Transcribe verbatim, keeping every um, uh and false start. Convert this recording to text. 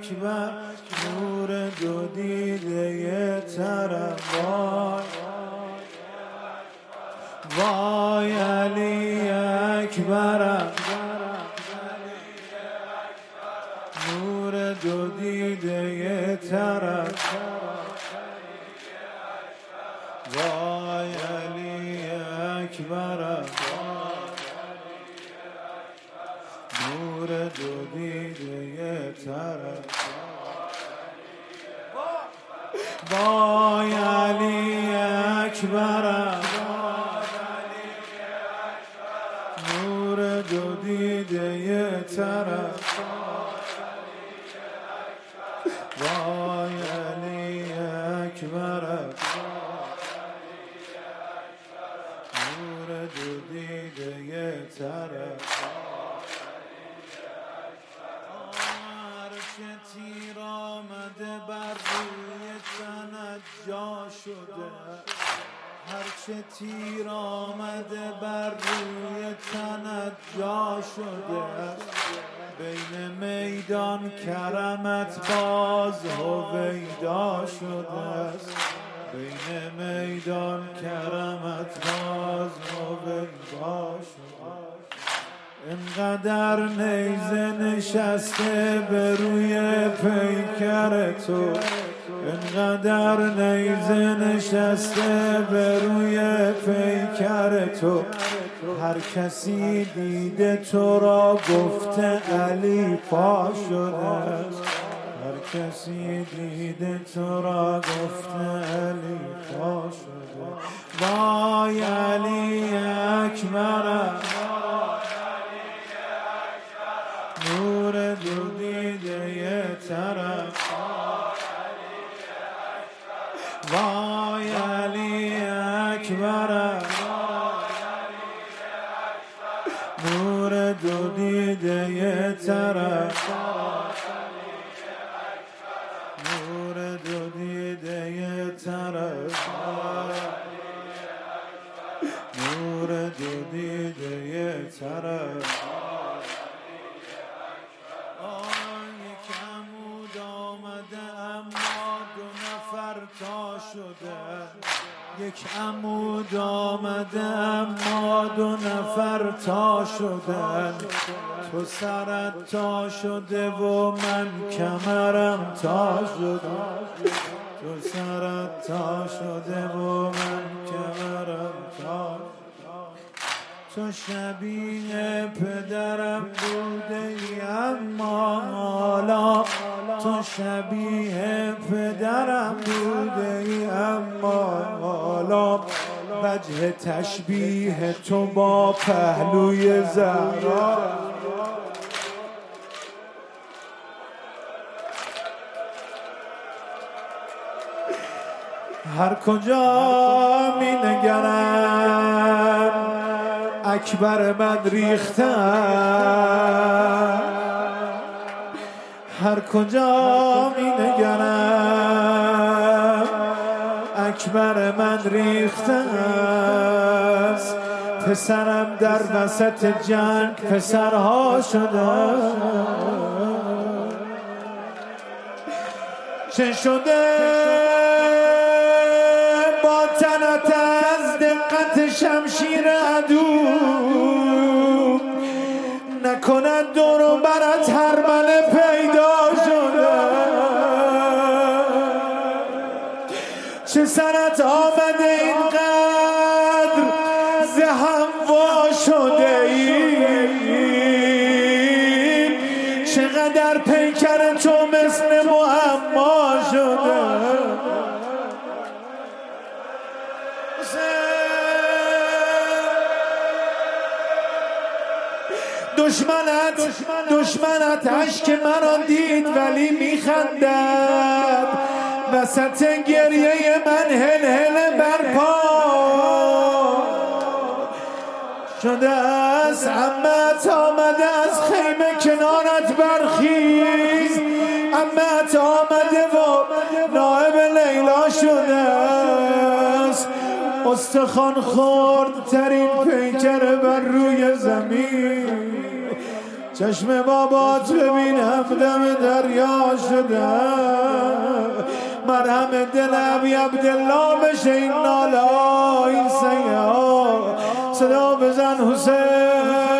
اکبر نور دو دیده طرف وای وای علی اکبرم نور دو دیده طرف وای علی اکبرم نور دو دیده طرف وای علی اکبرم نور دو دیده طرف وای علی اکبرم نور دو دیده طرف عرش تیر آمده بر روی تنت جا شده هرچه تیر آمده بر روی تنت جا شده بین میدان کرمت باز هویدا شده است بین میدان کرمت باز هویدا شده اینقدر نیزه نشسته به روی پیکر تو اینقدر نیزه نشسته به روی پیکر تو هر کسی دیده تو را گفته علی پا شده است هر کسی دیده تو را گفته علی پا شده وای علی اکبرم نور دو دیده طرف وای علی اکبرم نور دو دیده طرف نور دو دیده طرف نور دو دیده طرف یک عمود آمده اما دو نفر تا شده یک عمود آمده اما دو نفر تا شدن تو سرت تا شده و من کمرم تا شده تو سرت تا شده و من کمرم تا تو شبیه پدرم بوده ای اما حالا تو شبیه پدرم بوده ای اما حالا وجه تشبیه تو با پهلوی زهرا هر کجا می نگرم اکبر من ریختم هر کجا می نگرم اکبر من ریختم پسرم در وسط جنگ پسرها شده چه شده با تنت از دقت شمشیر عدو نکند دور و برت هرمله پیدا شده چه سرت آمده اینقدر زهم وا شده ای چقدر پیکر تو مثل معما شده دشمنت دشمنت عشق مرا دید ولی میخندد وسط گریه من هل هل برپا شده است عمت آمده از خیمه کنارت برخیز عمت آمده و نائب لیلا شده است استخوان خورد ترین پیکر بر روی زمین چشم بابات ببینم دم دریا شده مرهم دل ابی عبدالله بشه این ناله این سیاه صدا بزن حسین